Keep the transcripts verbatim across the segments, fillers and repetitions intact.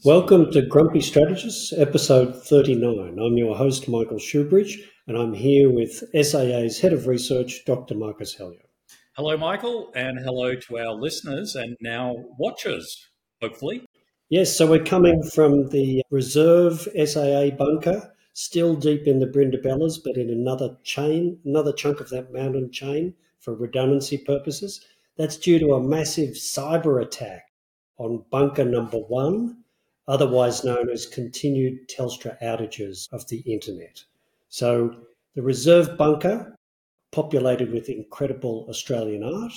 Welcome to Grumpy Strategists, episode thirty-nine. I'm your host, Michael Shoebridge, and I'm here with S A A's Head of Research, Doctor Marcus Hellyer. Hello, Michael, and hello to our listeners and now watchers, hopefully. Yes, so we're coming from the reserve S A A bunker, still deep in the Brindabellas, but in another chain, another chunk of that mountain chain for redundancy purposes. That's due to a massive cyber attack on bunker number one, otherwise known as continued Telstra outages of the internet. So the reserve bunker, populated with incredible Australian art,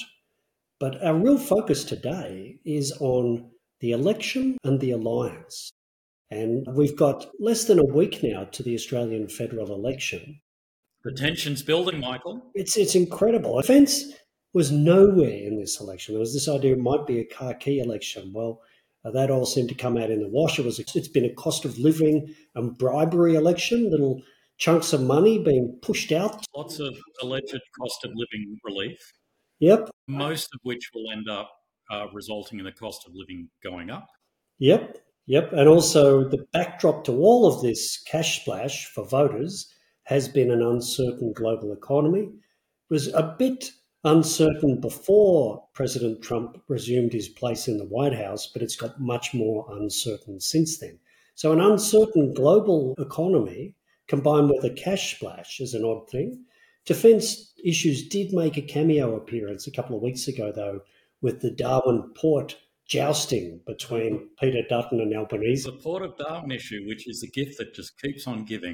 but our real focus today is on the election and the alliance. And we've got less than a week now to the Australian federal election. The tension's building, Michael. It's it's incredible. Defence was nowhere in this election. There was this idea it might be a khaki election. Well, uh, that all seemed to come out in the wash. It was, it's been a cost of living and bribery election, little chunks of money being pushed out. Lots of alleged cost of living relief. Yep. Most of which will end up uh, resulting in the cost of living going up. Yep. Yep. And also the backdrop to all of this cash splash for voters has been an uncertain global economy. It was a bit uncertain before President Trump resumed his place in the White House, but it's got much more uncertain since then. So an uncertain global economy combined with a cash splash is an odd thing. Defence issues did make a cameo appearance a couple of weeks ago, though, with the Darwin Port jousting between Peter Dutton and Albanese. The Port of Darwin issue, which is the gift that just keeps on giving.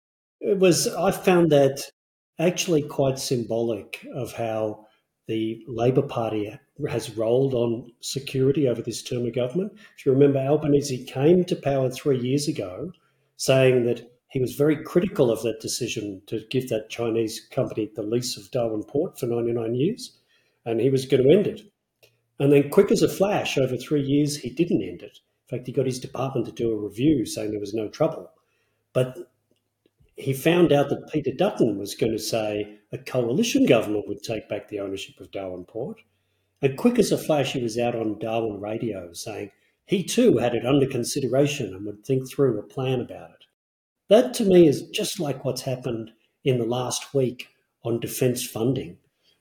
It was, I found that actually quite symbolic of how the Labor Party has rolled on security over this term of government. If you remember, Albanese came to power three years ago saying that he was very critical of that decision to give that Chinese company the lease of Darwin Port for ninety-nine years, and he was going to end it. And then quick as a flash, over three years, he didn't end it. In fact, he got his department to do a review saying there was no trouble. But he found out that Peter Dutton was going to say a coalition government would take back the ownership of Darwin Port. And quick as a flash, he was out on Darwin radio saying he too had it under consideration and would think through a plan about it. That to me is just like what's happened in the last week on defence funding.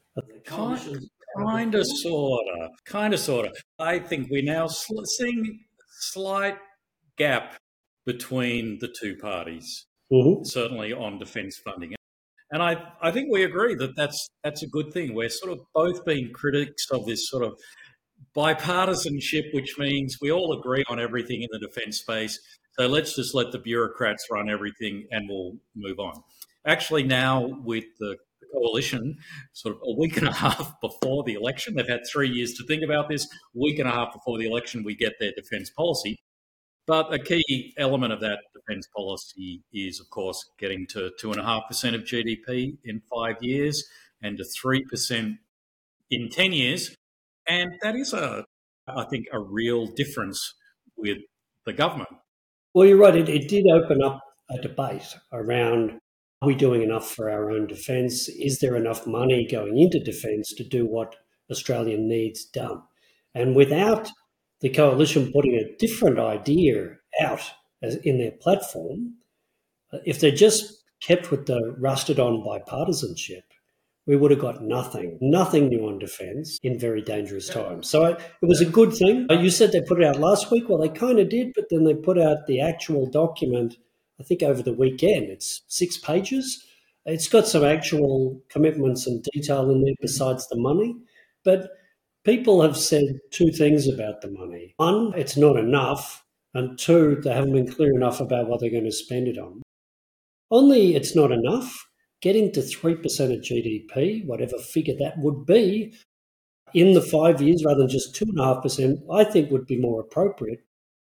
Kind, kind of, sort of, kind of, sort of. I think we're now sl- seeing a slight gap between the two parties. Mm-hmm. Certainly on defence funding. And I, I think we agree that that's, that's a good thing. We're sort of both being critics of this sort of bipartisanship, which means we all agree on everything in the defence space. So let's just let the bureaucrats run everything and we'll move on. Actually, now with the coalition, sort of a week and a half before the election, they've had three years to think about this. A week and a half before the election, we get their defence policy. But a key element of that defence policy is, of course, getting to two point five percent of G D P in five years and to three percent in ten years. And that is, a, I think, a real difference with the government. Well, you're right. It, it did open up a debate around, are we doing enough for our own defence? Is there enough money going into defence to do what Australia needs done? And without the coalition putting a different idea out as in their platform, if they just kept with the rusted-on bipartisanship, we would have got nothing, nothing new on defence in very dangerous times. So it was a good thing. You said they put it out last week. Well, they kind of did, but then they put out the actual document, I think, over the weekend. It's six pages. It's got some actual commitments and detail in there besides the money. But people have said two things about the money. One, it's not enough. And two, they haven't been clear enough about what they're going to spend it on. Only it's not enough. Getting to three percent of G D P, whatever figure that would be, in the five years rather than just two point five percent, I think would be more appropriate.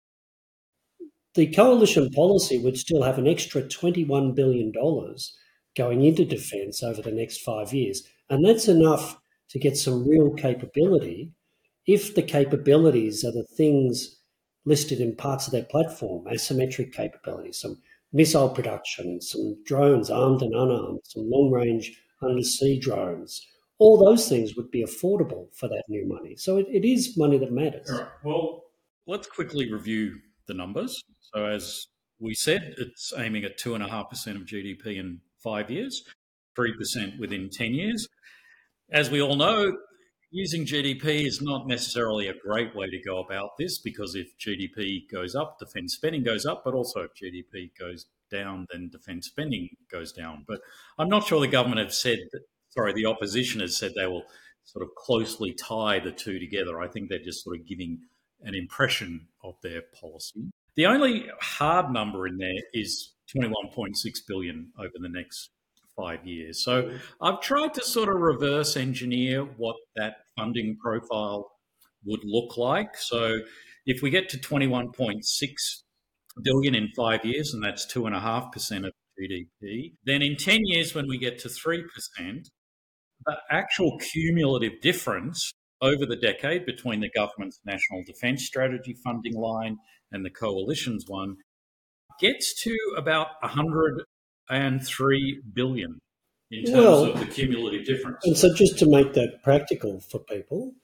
The coalition policy would still have an extra twenty-one billion dollars going into defence over the next five years. And that's enough to get some real capability if the capabilities are the things listed in parts of their platform, asymmetric capabilities, some missile production, some drones, armed and unarmed, some long-range undersea drones. All those things would be affordable for that new money. So it, it is money that matters. All right. Well, let's quickly review the numbers. So as we said, it's aiming at two point five percent of G D P in five years, three percent within ten years. As we all know, using G D P is not necessarily a great way to go about this, because if G D P goes up, defence spending goes up, but also if G D P goes down, then defence spending goes down. But I'm not sure the government have said, that, sorry, the opposition has said they will sort of closely tie the two together. I think they're just sort of giving an impression of their policy. The only hard number in there is twenty-one point six billion dollars over the next five years. So I've tried to sort of reverse engineer what that funding profile would look like. So if we get to twenty-one point six billion in five years, and that's two and a half percent of G D P, then in ten years, when we get to three percent, the actual cumulative difference over the decade between the government's National Defence Strategy funding line and the coalition's one gets to about one hundred three billion in terms well, of the cumulative difference. And so just to make that practical for people,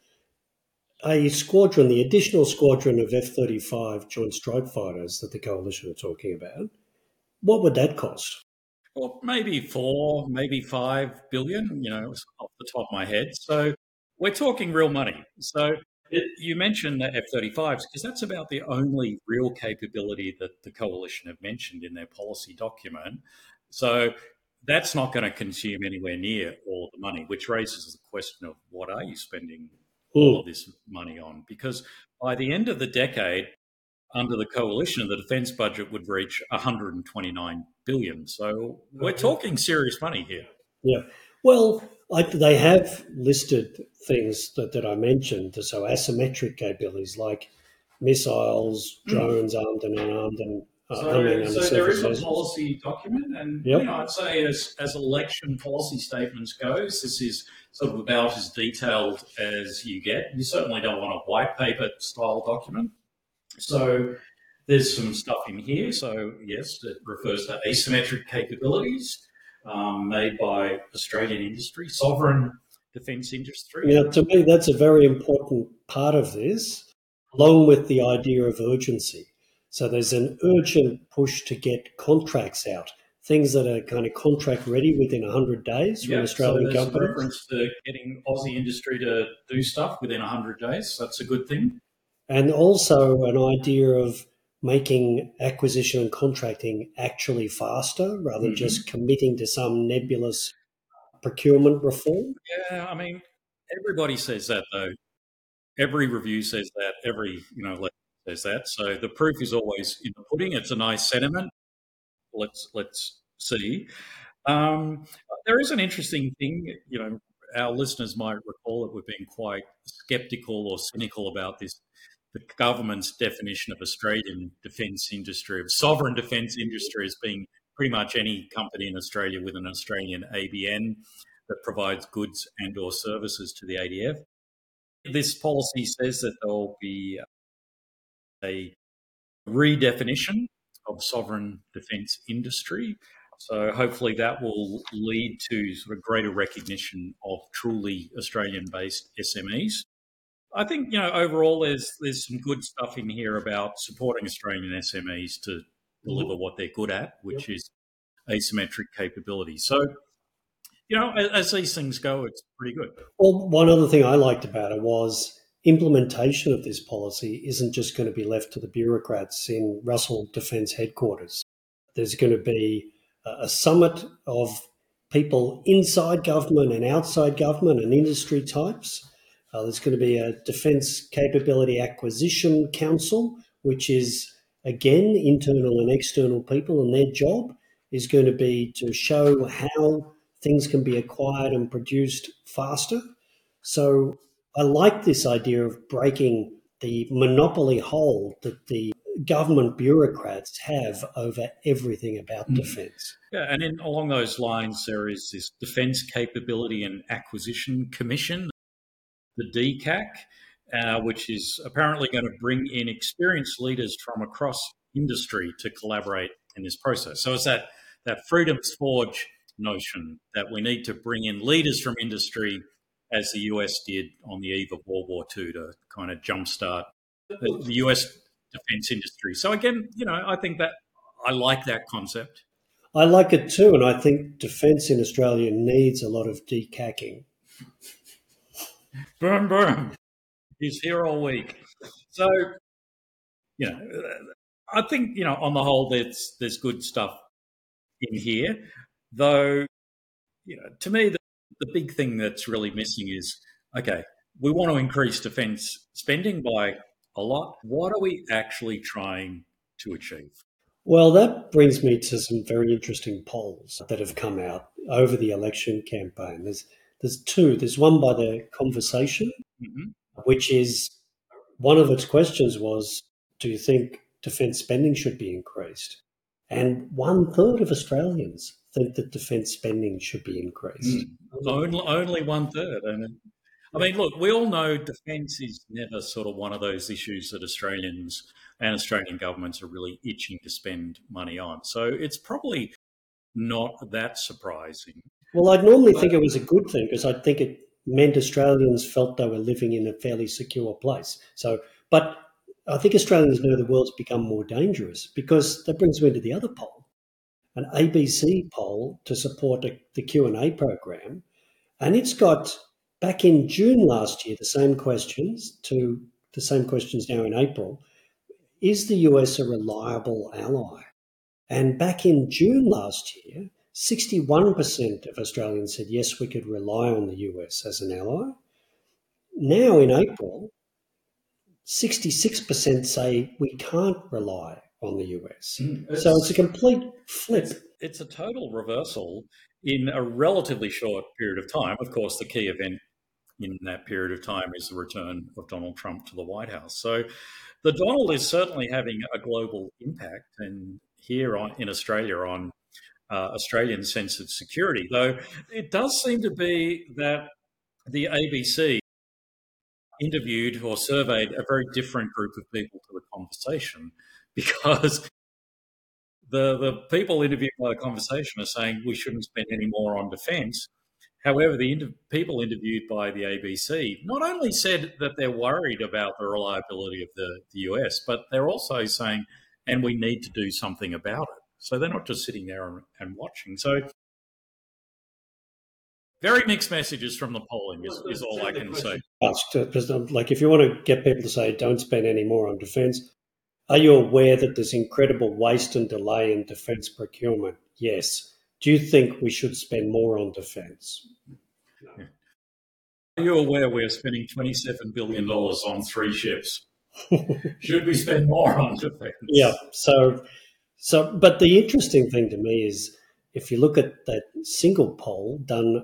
a squadron, the additional squadron of F thirty-five Joint Strike Fighters that the coalition are talking about, what would that cost? Well, maybe four, maybe five billion, you know, off the top of my head. So we're talking real money. So it, you mentioned the F thirty-fives, because that's about the only real capability that the coalition have mentioned in their policy document. So that's not going to consume anywhere near all the money, which raises the question of what are you spending mm. all of this money on? Because by the end of the decade, under the coalition, the defence budget would reach one hundred twenty-nine billion dollars. So we're talking serious money here. Yeah. Well, I, they have listed things that, that I mentioned, so asymmetric capabilities like missiles, drones, mm. armed and unarmed, and uh, so, unmanned so there is a policy document, and yep. you know, I'd say as, as election policy statements goes, this is sort of about as detailed as you get. You certainly don't want a white paper style document. So there's some stuff in here. So yes, it refers to asymmetric capabilities um, made by Australian industry, sovereign defence industry. Now, to me, that's a very important part of this, along with the idea of urgency. So there's an urgent push to get contracts out, things that are kind of contract ready within one hundred days from yeah, Australian so there's companies. A reference to getting Aussie industry to do stuff within one hundred days. That's a good thing. And also an idea of making acquisition and contracting actually faster rather than mm-hmm. just committing to some nebulous procurement reform. Yeah, I mean, everybody says that, though. Every review says that. Every, you know, says that. So the proof is always in the pudding. It's a nice sentiment. Let's let's see. Um, there is an interesting thing, you know, our listeners might recall that we've been quite sceptical or cynical about this. The government's definition of Australian defence industry, of sovereign defence industry, as being pretty much any company in Australia with an Australian A B N that provides goods and or services to the A D F. This policy says that there will be a redefinition of sovereign defence industry. So hopefully that will lead to sort of greater recognition of truly Australian-based S M Es. I think, you know, overall there's there's some good stuff in here about supporting Australian S M Es to deliver what they're good at, which yep. is asymmetric capability. So, you know, as, as these things go, it's pretty good. Well, one other thing I liked about it was implementation of this policy isn't just going to be left to the bureaucrats in Russell Defence Headquarters. There's going to be a summit of people inside government and outside government and industry types. Uh, there's going to be a Defence Capability Acquisition Council, which is, again, internal and external people, and their job is going to be to show how things can be acquired and produced faster. So I like this idea of breaking the monopoly hold that the government bureaucrats have over everything about mm. defence. Yeah, and in, along those lines, there is this Defence Capability and Acquisition Commission, the D C A C, uh, which is apparently going to bring in experienced leaders from across industry to collaborate in this process. So it's that, that Freedom's Forge notion that we need to bring in leaders from industry, as the U S did on the eve of World War Two, to kind of jumpstart. The, the U S defence industry. So again, you know, I think that I like that concept. I like it too, and I think defence in Australia needs a lot of decacking. Boom, boom. He's here all week. So, you know, I think, you know, on the whole, there's there's good stuff in here, though. You know, to me, the, the big thing that's really missing is, okay, we want to increase defence spending by a lot. What are we actually trying to achieve? Well, that brings me to some very interesting polls that have come out over the election campaign. There's there's two. There's one by The Conversation, mm-hmm. which is one of its questions was, do you think defence spending should be increased? And one third of Australians think that defence spending should be increased. Mm. Only, only one third. I mean, I mean, look, we all know defence is never sort of one of those issues that Australians and Australian governments are really itching to spend money on. So it's probably not that surprising. Well, I'd normally but, think it was a good thing because I think it meant Australians felt they were living in a fairly secure place. So, but I think Australians know the world's become more dangerous because that brings me to the other poll, an A B C poll to support a, the Q and A program. And it's got, back in June last year, the same questions to the same questions now in April. Is the U S a reliable ally? And back in June last year, sixty-one percent of Australians said, yes, we could rely on the U S as an ally. Now in April, sixty-six percent say we can't rely on the U S. Mm, it's, so it's a complete flip. It's, it's a total reversal in a relatively short period of time. Of course, the key event in that period of time is the return of Donald Trump to the White House. So the Donald is certainly having a global impact, and here on, in Australia on uh, Australian sense of security, though it does seem to be that the A B C interviewed or surveyed a very different group of people to the conversation, because the, the people interviewed by the conversation are saying we shouldn't spend any more on defence. However, the inter- people interviewed by the A B C not only said that they're worried about the reliability of the, the U S, but they're also saying, and we need to do something about it. So they're not just sitting there and, and watching. So very mixed messages from the polling is, is all I can say. Like, if you want to get people to say don't spend any more on defence, are you aware that there's incredible waste and delay in defence procurement? Yes. Do you think we should spend more on defence? No. Are you aware we're spending twenty-seven billion dollars on three ships? Should we spend more on defence? Yeah. So, so, but the interesting thing to me is if you look at that single poll done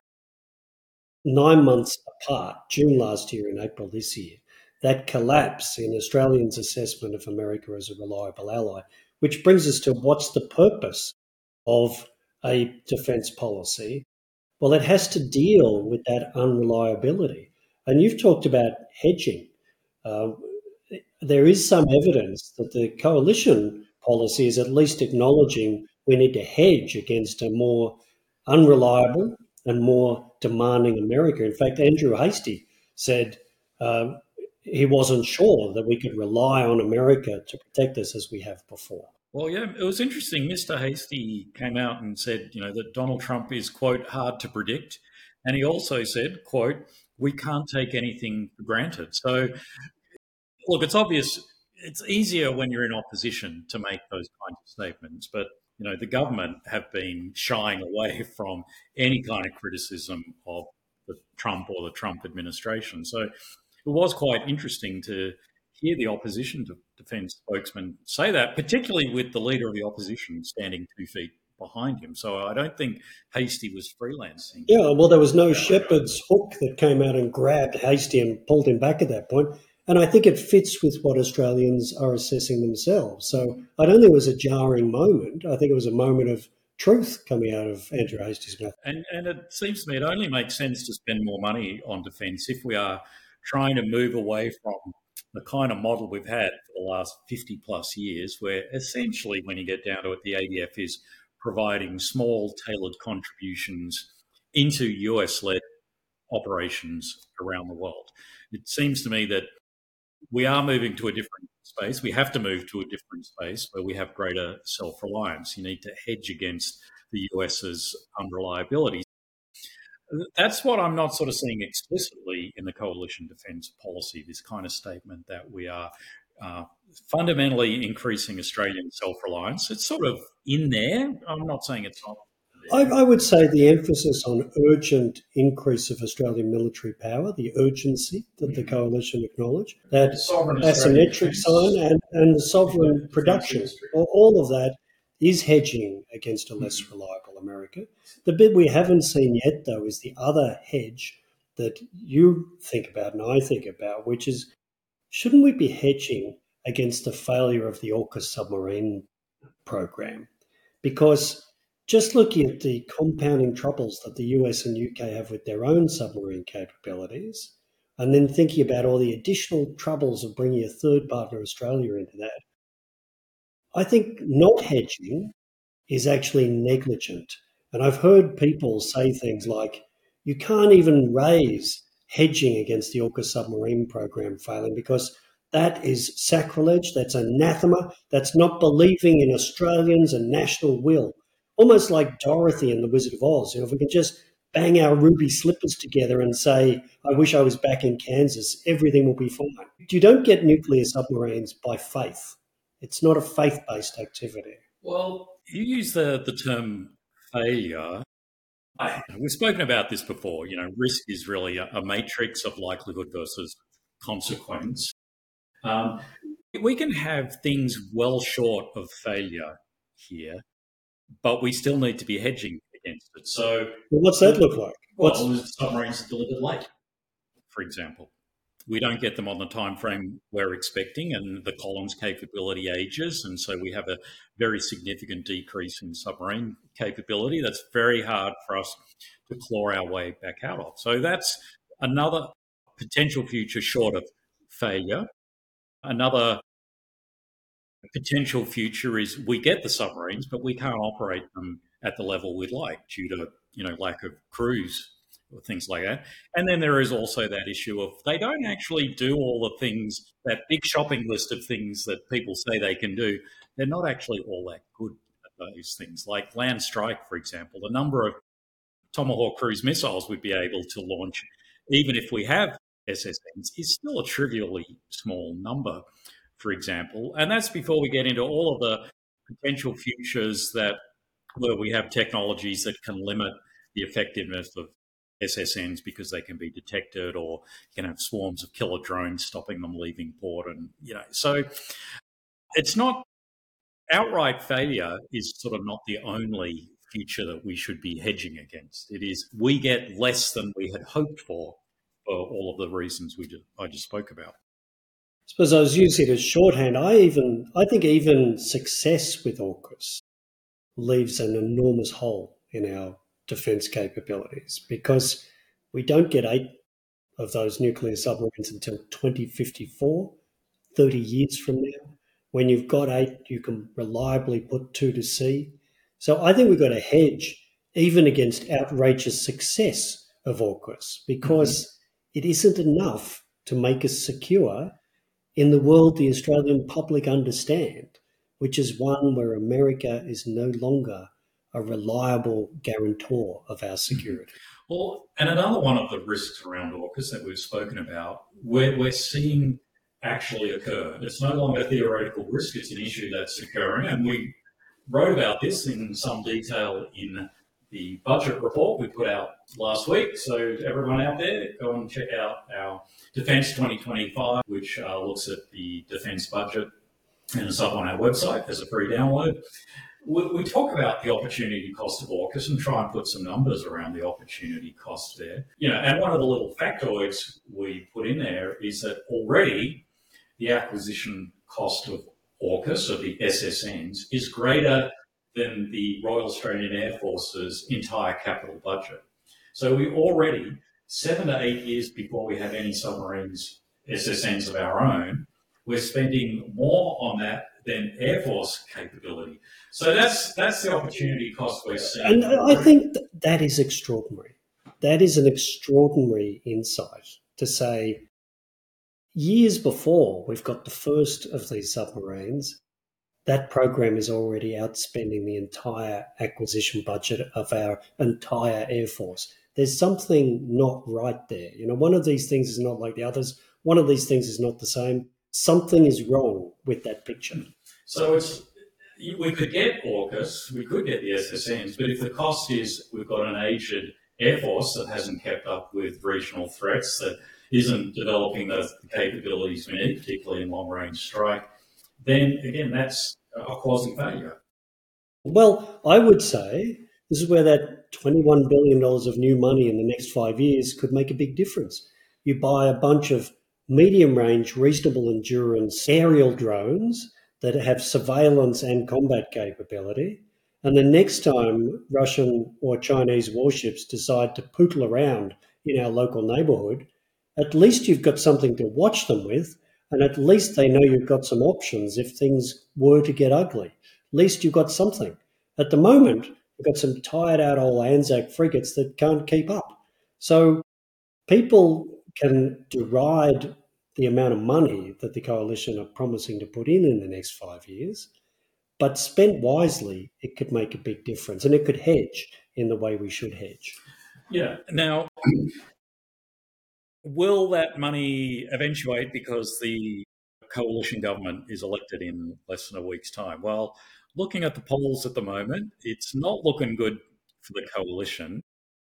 nine months apart, June last year and April this year, that collapse in Australians' assessment of America as a reliable ally, which brings us to what's the purpose of a defence policy? Well, it has to deal with that unreliability. And you've talked about hedging. Uh, there is some evidence that the coalition policy is at least acknowledging we need to hedge against a more unreliable and more demanding America. In fact, Andrew Hastie said uh, he wasn't sure that we could rely on America to protect us as we have before. Well, yeah, it was interesting. Mister Hastie came out and said, you know, that Donald Trump is, quote, hard to predict. And he also said, quote, we can't take anything for granted. So, look, it's obvious. It's easier when you're in opposition to make those kinds of statements. But, you know, the government have been shying away from any kind of criticism of the Trump or the Trump administration. So it was quite interesting to hear the opposition to defence spokesman say that, particularly with the leader of the opposition standing two feet behind him. So I don't think Hastie was freelancing. Yeah, well, there was no shepherd's hook that came out and grabbed Hastie and pulled him back at that point. And I think it fits with what Australians are assessing themselves. So I don't think it was a jarring moment. I think it was a moment of truth coming out of Andrew Hastie's mouth. And, and it seems to me it only makes sense to spend more money on defence if we are trying to move away from the kind of model we've had for the last fifty plus years, where essentially when you get down to it, the A D F is providing small tailored contributions into U S-led operations around the world. It seems to me that we are moving to a different space. We have to move to a different space where we have greater self-reliance. You need to hedge against the US's unreliability. That's what I'm not sort of seeing explicitly in the coalition defence policy, this kind of statement that we are uh, fundamentally increasing Australian self-reliance. It's sort of in there. I'm not saying it's not. I, I would say the emphasis on urgent increase of Australian military power, the urgency that mm-hmm. the coalition acknowledge, that asymmetric sign and, and the sovereign production, all, all of that is hedging against a less reliable America. The bit we haven't seen yet, though, is the other hedge that you think about and I think about, which is, shouldn't we be hedging against the failure of the AUKUS submarine program? Because just looking at the compounding troubles that the U S and U K have with their own submarine capabilities, and then thinking about all the additional troubles of bringing a third partner, Australia, into that, I think not hedging is actually negligent. And I've heard people say things like, you can't even raise hedging against the AUKUS submarine program failing because that is sacrilege, that's anathema, that's not believing in Australians and national will. Almost like Dorothy and the Wizard of Oz. You know, if we can just bang our ruby slippers together and say, I wish I was back in Kansas, everything will be fine. You don't get nuclear submarines by faith. It's not a faith-based activity. Well, you use the, the term failure. I, we've spoken about this before. You know, risk is really a, a matrix of likelihood versus consequence. Um, we can have things well short of failure here, but we still need to be hedging against it. So, well, what's that look like? Well, what's... submarines are delivered late, for example. We don't get them on the time frame we're expecting, and the columns capability ages, and so we have a very significant decrease in submarine capability. That's very hard for us to claw our way back out of. So that's another potential future short of failure. Another potential future is we get the submarines, but we can't operate them at the level we'd like due to, you know, lack of crews or things like that. And then there is also that issue of they don't actually do all the things, that big shopping list of things that people say they can do. They're not actually all that good at those things. Like land strike, for example, the number of Tomahawk cruise missiles we'd be able to launch, even if we have S S Ns, is still a trivially small number, for example. And that's before we get into all of the potential futures that where we have technologies that can limit the effectiveness of S S Ns because they can be detected, or you can have swarms of killer drones stopping them leaving port. And, you know, so it's not outright failure is sort of not the only future that we should be hedging against. It is we get less than we had hoped for for all of the reasons we just, I just spoke about. I suppose I was using it as shorthand. I even I think even success with AUKUS leaves an enormous hole in our defence capabilities, because we don't get eight of those nuclear submarines until twenty fifty-four, thirty years from now. When you've got eight, you can reliably put two to sea. So I think we've got to hedge even against outrageous success of AUKUS, because mm-hmm. it isn't enough to make us secure in the world the Australian public understand, which is one where America is no longer a reliable guarantor of our security. Well, and another one of the risks around AUKUS that we've spoken about, we're, we're seeing actually occur. It's no longer a theoretical risk, it's an issue that's occurring. And we wrote about this in some detail in the budget report we put out last week. So everyone out there, go and check out our Defence twenty twenty-five, which uh, looks at the defence budget, and it's up on our website as a free download. We, we talk about the opportunity cost of AUKUS and try and put some numbers around the opportunity cost there. You know, and one of the little factoids we put in there is that already the acquisition cost of AUKUS, of the S S Ns, is greater than the Royal Australian Air Force's entire capital budget. So we already, seven to eight years before we have any submarines, S S Ns of our own, we're spending more on that than Air Force capability. So that's that's the opportunity cost we're seeing. And I think th- that is extraordinary. That is an extraordinary insight to say, years before we've got the first of these submarines, that program is already outspending the entire acquisition budget of our entire Air Force. There's something not right there. You know, one of these things is not like the others. One of these things is not the same. Something is wrong with that picture. So it's we could get AUKUS, we could get the S S Ns, but if the cost is we've got an aged Air Force that hasn't kept up with regional threats, that isn't developing the capabilities we need, particularly in long-range strike, then again, that's a quasi-failure. Well, I would say this is where that twenty-one billion dollars of new money in the next five years could make a big difference. You buy a bunch of medium-range, reasonable endurance aerial drones that have surveillance and combat capability, and the next time Russian or Chinese warships decide to pootle around in our local neighbourhood, at least you've got something to watch them with, and at least they know you've got some options if things were to get ugly. At least you've got something. At the moment, we've got some tired-out old Anzac frigates that can't keep up. So people can deride the amount of money that the coalition are promising to put in in the next five years, but spent wisely, it could make a big difference, and it could hedge in the way we should hedge. Yeah. Now, will that money eventuate because the coalition government is elected in less than a week's time? Well, looking at the polls at the moment, it's not looking good for the coalition.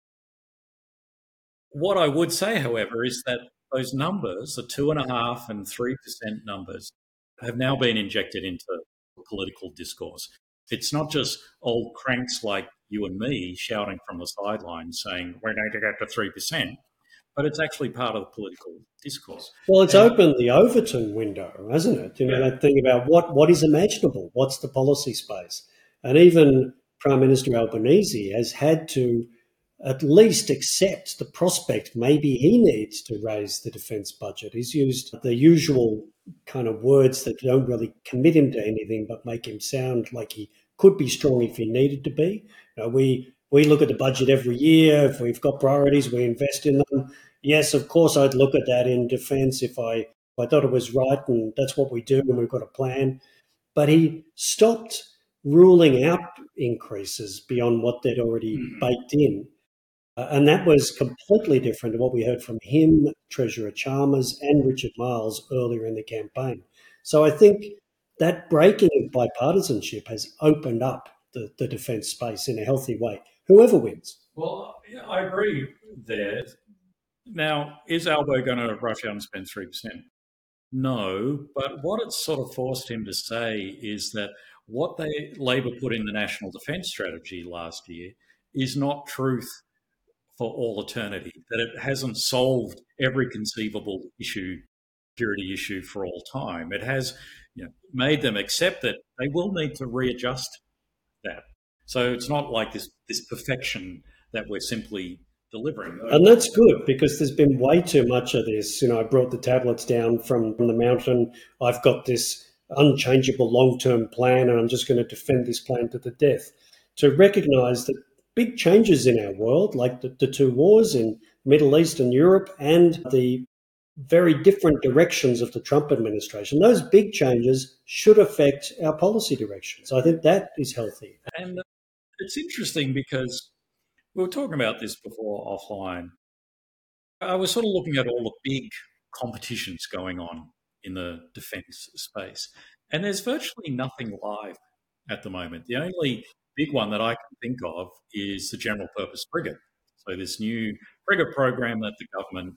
What I would say, however, is that those numbers, the two and a half and three percent numbers, have now been injected into political discourse. It's not just old cranks like you and me shouting from the sidelines saying we're going to get to three percent, but it's actually part of the political discourse. Well, it's and, opened the Overton window, hasn't it? You know, yeah. That thing about what, what is imaginable, what's the policy space. And even Prime Minister Albanese has had to at least accept the prospect maybe he needs to raise the defence budget. He's used the usual kind of words that don't really commit him to anything but make him sound like he could be strong if he needed to be. You know, we we look at the budget every year. If we've got priorities, we invest in them. Yes, of course, I'd look at that in defence if I, if I thought it was right, and that's what we do, and we've got a plan. But he stopped ruling out increases beyond what they'd already mm-hmm. baked in. Uh, and that was completely different to what we heard from him, Treasurer Chalmers and Richard Marles earlier in the campaign. So I think that breaking of bipartisanship has opened up the, the defence space in a healthy way, whoever wins. Well, yeah, I agree there. Now, is Albo going to rush out and spend three percent? No, but what it's sort of forced him to say is that what they Labor put in the National Defence Strategy last year is not truth for all eternity, that it hasn't solved every conceivable issue, security issue for all time. It has, you know, made them accept that they will need to readjust that. So it's not like this, this perfection that we're simply delivering. And that's good, because there's been way too much of this. You know, I brought the tablets down from, from the mountain. I've got this unchangeable long-term plan, and I'm just going to defend this plan to the death. To recognise that big changes in our world, like the, the two wars in Middle East and Europe, and the very different directions of the Trump administration, those big changes should affect our policy directions. I think that is healthy. And it's interesting because we were talking about this before offline. I was sort of looking at all the big competitions going on in the defence space, and there's virtually nothing live at the moment. The only big one that I can think of is the general purpose frigate. So this new frigate program that the government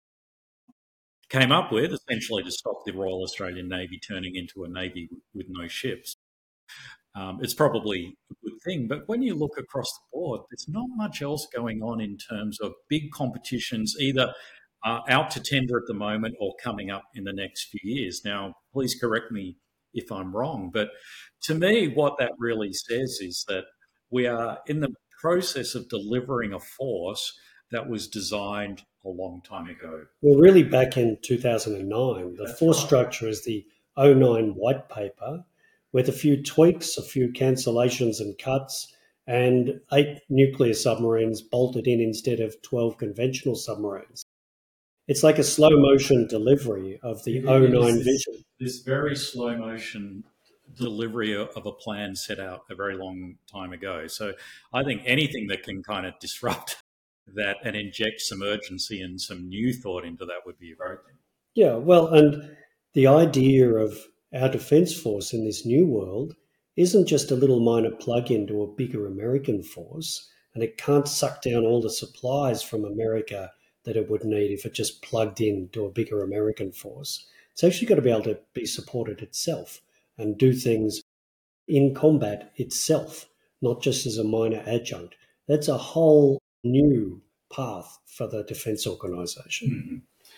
came up with, essentially to stop the Royal Australian Navy turning into a navy with no ships. Um, it's probably a good thing, but when you look across the board, there's not much else going on in terms of big competitions, either uh, out to tender at the moment or coming up in the next few years. Now, please correct me if I'm wrong, but to me, what that really says is that we are in the process of delivering a force that was designed a long time ago. Well, really back in two thousand nine, the That's force right. structure is the oh nine white paper with a few tweaks, a few cancellations and cuts, and eight nuclear submarines bolted in instead of twelve conventional submarines. it's like a slow motion delivery of the oh nine vision. This very slow motion delivery of a plan set out a very long time ago. So I think anything that can kind of disrupt that and inject some urgency and some new thought into that would be a great thing. Yeah, well, and the idea of our Defence Force in this new world isn't just a little minor plug-in to a bigger American force, and it can't suck down all the supplies from America that it would need if it just plugged in to a bigger American force. It's actually got to be able to be supported itself and do things in combat itself, not just as a minor adjunct. That's a whole new path for the defence organisation. Mm-hmm.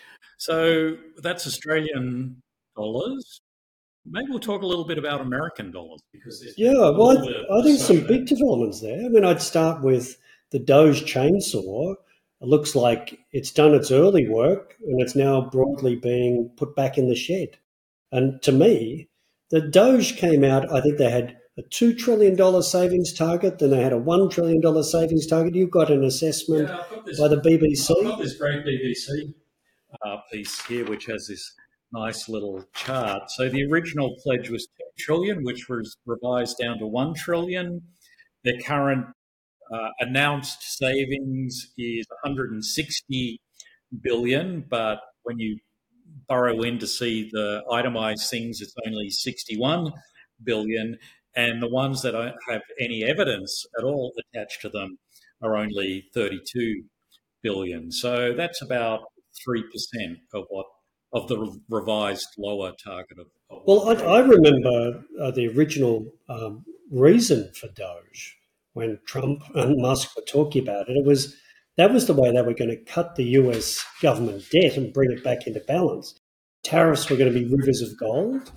So that's Australian dollars. Maybe we'll talk a little bit about American dollars. because Yeah, well, I, I think some big developments there. I mean, I'd start with the Doge chainsaw. It looks like it's done its early work and it's now broadly being put back in the shed. And to me, the Doge came out, I think they had a two trillion dollars savings target, then they had a one trillion dollars savings target. You've got an assessment yeah, this, by the B B C. I've got this great B B C uh, piece here, which has this nice little chart. So the original pledge was ten trillion, which was revised down to one trillion. The current uh, announced savings is one hundred sixty billion, but when you burrow in to see the itemized things, it's only sixty-one billion. And the ones that don't have any evidence at all attached to them are only thirty-two billion. So that's about three percent of what of the revised lower target of. of well, I, I remember uh, the original um, reason for Doge when Trump and Musk were talking about it. It was that was the way they were going to cut the U S government debt and bring it back into balance. Tariffs were going to be rivers of gold.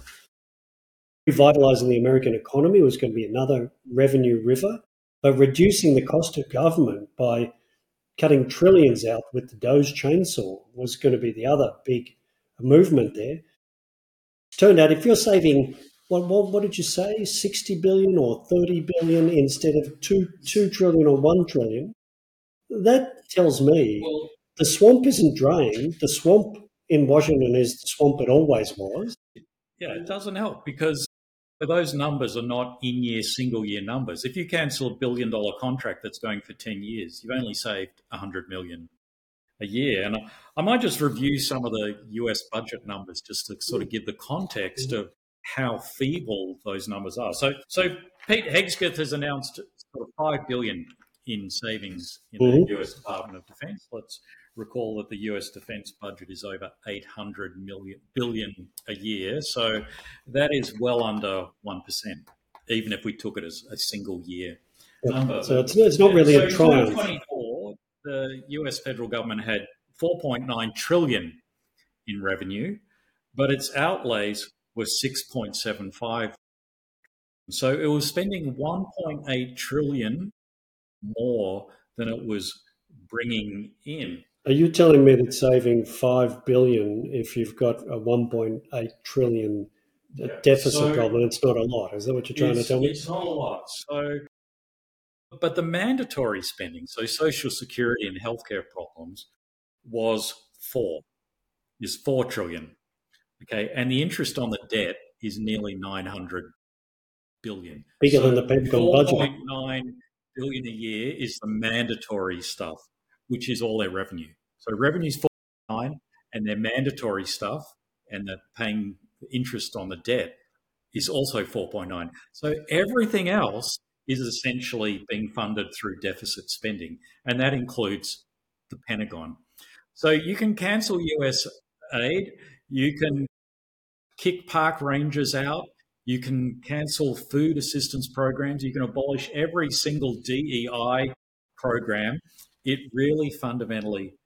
Revitalising the American economy was going to be another revenue river, but reducing the cost of government by cutting trillions out with the Doge chainsaw was going to be the other big movement there. Turned out if you're saving, what, what, what did you say, sixty billion or thirty billion instead of two, two trillion or one trillion, that tells me well, the swamp isn't drained. The swamp in Washington is the swamp it always was. Yeah, it doesn't help because those numbers are not in-year, single-year numbers. If you cancel a billion-dollar contract that's going for ten years, you've only saved one hundred million a year. And I might just review some of the U S budget numbers just to sort of give the context of how feeble those numbers are. So, so Pete Hegseth has announced sort of five billion dollars in savings in mm-hmm. the U S Department of Defense. Let's recall that the U S defense budget is over eight hundred million billion a year. So that is well under one percent, even if we took it as a single year number. So it's, it's not really so a triumph. In twenty twenty-four, the U S federal government had four point nine trillion in revenue, but its outlays were six point seven five. So it was spending one point eight trillion more than it was bringing in. Are you telling me that saving five billion if you've got a one point eight trillion yeah. deficit so problem, it's not a lot? Is that what you're trying to tell me? It's not a lot. So, but the mandatory spending, so social security and healthcare problems, was four, is four trillion. Okay, and the interest on the debt is nearly nine hundred billion. Bigger so than the Pentagon budget. four point nine billion a year is the mandatory stuff, which is all their revenue. So revenue's four point nine, and their mandatory stuff and the paying interest on the debt is also four point nine. So everything else is essentially being funded through deficit spending, and that includes the Pentagon. So you can cancel U S aid, you can kick park rangers out, you can cancel food assistance programs, you can abolish every single D E I program. It really fundamentally...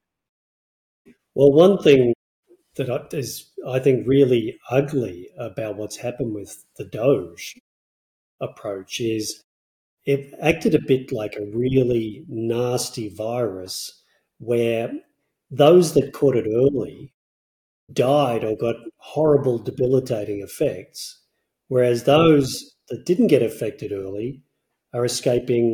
Well, one thing that is, I think, really ugly about what's happened with the Doge approach is it acted a bit like a really nasty virus where those that caught it early died or got horrible debilitating effects, whereas those that didn't get affected early are escaping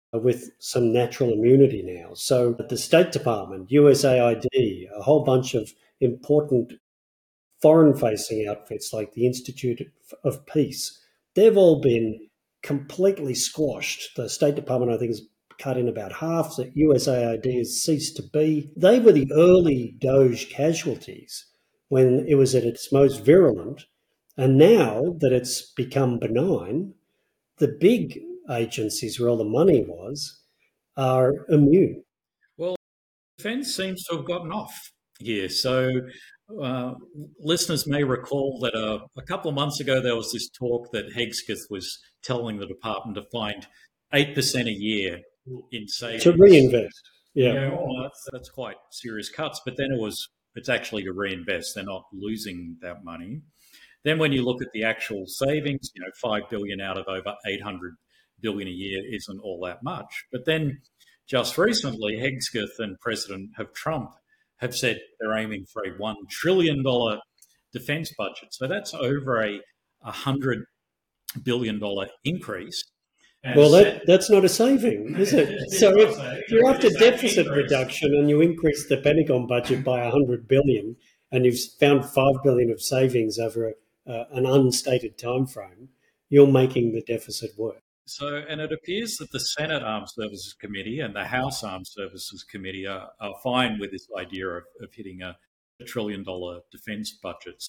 with some natural immunity now. So the State Department, U S A I D, a whole bunch of important foreign-facing outfits like the Institute of Peace, they've all been completely squashed. The State Department, I think, is cut in about half. The U S A I D has ceased to be. They were the early Doge casualties when it was at its most virulent. And now that it's become benign, the big agencies where all the money was are immune. Well, defence seems to have gotten off here. So uh, listeners may recall that uh, a couple of months ago there was this talk that Hegseth was telling the department to find eight percent a year in savings. To reinvest. Yeah. You know, well, that's, that's quite serious cuts, but then it was it's actually to reinvest. They're not losing that money. Then when you look at the actual savings, you know, five billion out of over eight hundred billion a year isn't all that much. But then just recently, Hegseth and President Trump have said they're aiming for a one trillion dollars defence budget. So that's over a one hundred billion dollars increase. And well, that, that's not a saving, is it? So if, if you're after deficit reduction and you increase the Pentagon budget by one hundred billion dollars and you've found five billion dollars of savings over a, uh, an unstated time frame, you're making the deficit work. So, and it appears that the Senate Armed Services Committee and the House Armed Services Committee are, are fine with this idea of, of hitting a, a trillion dollar defence budget.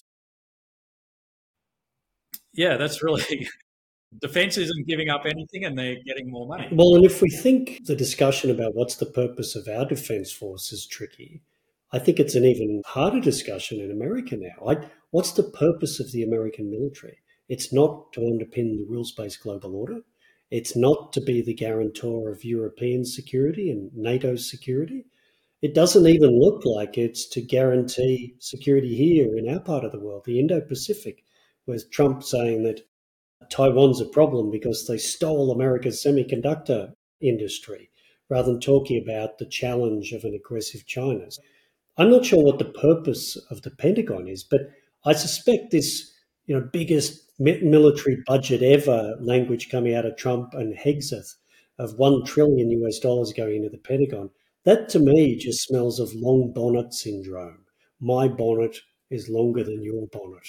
Yeah, that's really... Defence isn't giving up anything and they're getting more money. Well, and if we think the discussion about what's the purpose of our defence force is tricky, I think it's an even harder discussion in America now. I, what's the purpose of the American military? It's not to underpin the rules-based global order. It's not to be the guarantor of European security and NATO's security. It doesn't even look like it's to guarantee security here in our part of the world, the Indo-Pacific, with Trump saying that Taiwan's a problem because they stole America's semiconductor industry, rather than talking about the challenge of an aggressive China. I'm not sure what the purpose of the Pentagon is, but I suspect this, you know, biggest military budget ever language coming out of Trump and Hegseth of one trillion U S dollars going into the Pentagon, that to me just smells of long bonnet syndrome. My bonnet is longer than your bonnet.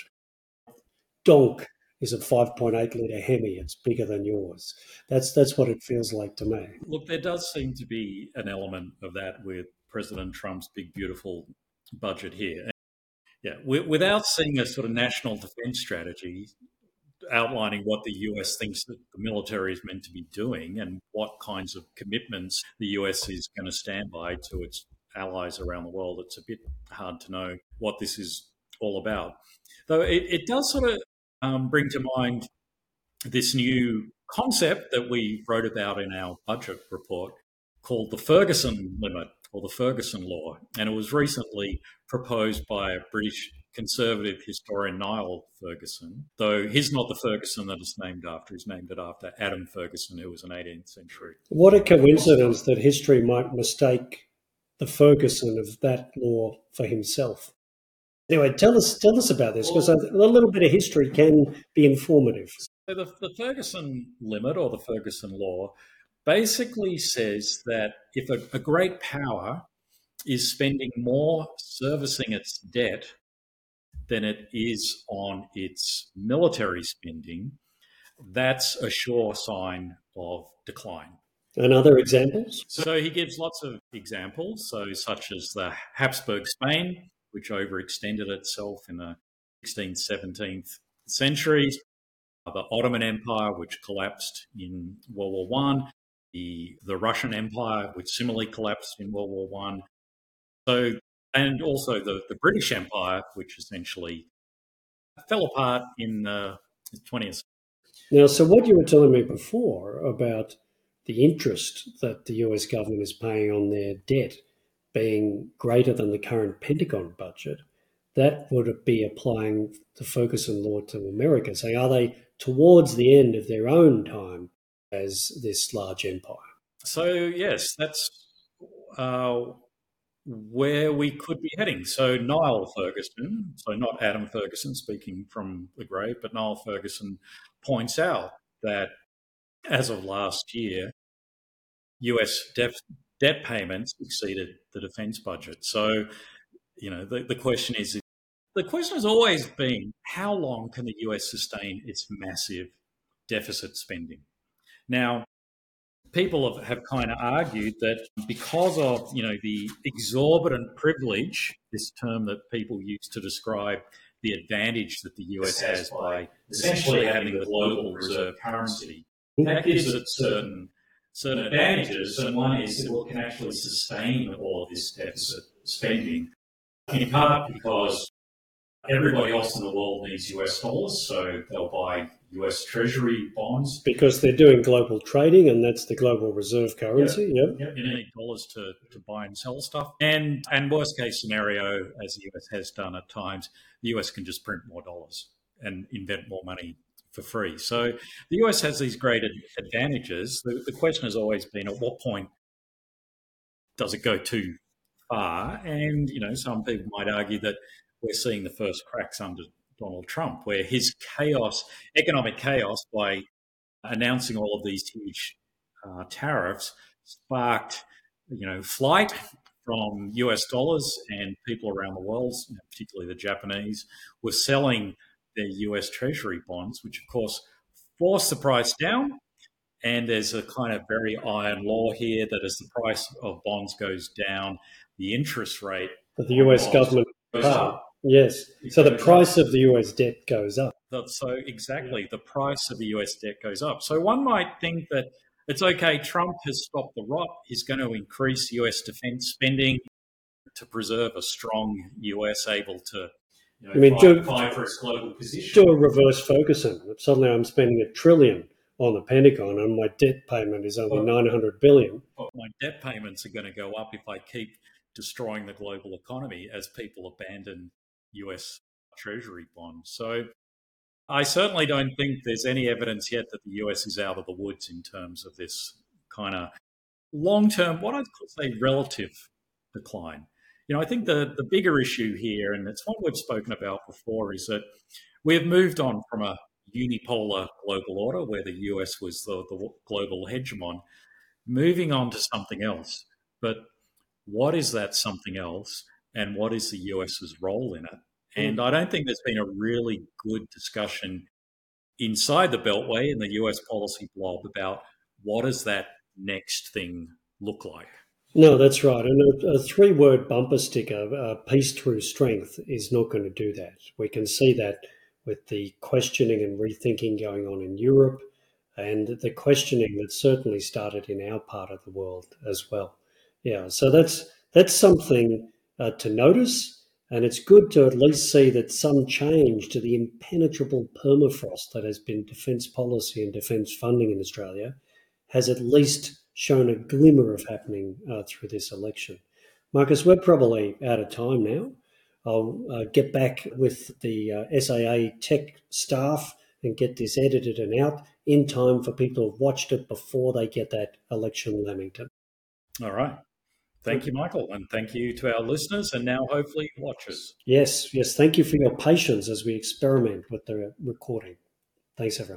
Donk is a five point eight litre Hemi. It's bigger than yours. That's that's what it feels like to me. Look, there does seem to be an element of that with President Trump's big, beautiful budget here. Yeah, without seeing a sort of national defence strategy outlining what the U S thinks that the military is meant to be doing and what kinds of commitments the U S is going to stand by to its allies around the world, it's a bit hard to know what this is all about. Though it, it does sort of Um, bring to mind this new concept that we wrote about in our budget report called the Ferguson limit or the Ferguson law. And it was recently proposed by a British conservative historian, Niall Ferguson, though he's not the Ferguson that it's named after. He's named it after Adam Ferguson, who was an eighteenth century. What a coincidence that history might mistake the Ferguson of that law for himself. Anyway, tell us tell us about this, because well, a little bit of history can be informative. So the, the Ferguson limit or the Ferguson law basically says that if a, a great power is spending more servicing its debt than it is on its military spending, that's a sure sign of decline. And other examples? So he gives lots of examples, so such as the Habsburg Spain, which overextended itself in the sixteenth, seventeenth centuries, the Ottoman Empire, which collapsed in World War One, the the Russian Empire, which similarly collapsed in World War One, so and also the, the British Empire, which essentially fell apart in the twentieth century. Now, so what you were telling me before about the interest that the U S government is paying on their debt being greater than the current Pentagon budget, that would be applying the Ferguson law to America. So are they towards the end of their own time as this large empire? So, yes, that's uh, where we could be heading. So Niall Ferguson, so not Adam Ferguson speaking from the grave, but Niall Ferguson points out that as of last year, U S def, debt payments exceeded the defence budget. So, you know, the, the question is, the question has always been, how long can the U S sustain its massive deficit spending? Now, people have, have kind of argued that because of, you know, the exorbitant privilege, this term that people use to describe the advantage that the U S has by essentially having the global reserve currency, that gives it certain certain advantages. And one is that it can actually sustain all of this deficit spending, in part because everybody else in the world needs U S dollars, so they'll buy U S Treasury bonds. Because they're doing global trading, and that's the global reserve currency. Yep. Yep. Yep. You need dollars to, to buy and sell stuff. And and worst case scenario, as the U S has done at times, the U S can just print more dollars and invent more money for free. So the U S has these great advantages. The, the question has always been, at what point does it go too far? And, you know, some people might argue that we're seeing the first cracks under Donald Trump, where his chaos, economic chaos, by announcing all of these huge uh, tariffs, sparked, you know, flight from U S dollars, and people around the world, you know, particularly the Japanese, were selling their U S Treasury bonds, which of course forced the price down. And there's a kind of very iron law here that as the price of bonds goes down, the interest rate of the U S government goes up. Yes. So the price of the U S debt goes up. So exactly, the price of the U S debt goes up. So one might think that it's okay, Trump has stopped the rot. He's going to increase U S defense spending to preserve a strong U S able to, you know, I mean, fight, do, fight for its global position. Do a reverse focusing. Suddenly I'm spending a trillion on the Pentagon and my debt payment is only but, nine hundred billion. But my debt payments are going to go up if I keep destroying the global economy as people abandon U S Treasury bonds. So I certainly don't think there's any evidence yet that the U S is out of the woods in terms of this kind of long-term, what I'd say relative decline. You know, I think the, the bigger issue here, and it's one we've spoken about before, is that we've moved on from a unipolar global order where the U S was the, the global hegemon, moving on to something else. But what is that something else? And what is the US's role in it? And I don't think there's been a really good discussion inside the Beltway and the U S policy blob about what does that next thing look like. No, that's right. And a, a three-word bumper sticker, uh, peace through strength, is not going to do that. We can see that with the questioning and rethinking going on in Europe, and the questioning that certainly started in our part of the world as well. Yeah, so that's that's something uh, to notice, and it's good to at least see that some change to the impenetrable permafrost that has been defence policy and defence funding in Australia has at least shown a glimmer of happening uh, through this election. Marcus, we're probably out of time now. I'll uh, get back with the uh, S A A tech staff and get this edited and out in time for people who've watched it before they get that election Lamington. All right. Thank you, Michael, and thank you to our listeners and now hopefully watchers. Yes, yes. Thank you for your patience as we experiment with the recording. Thanks, everyone.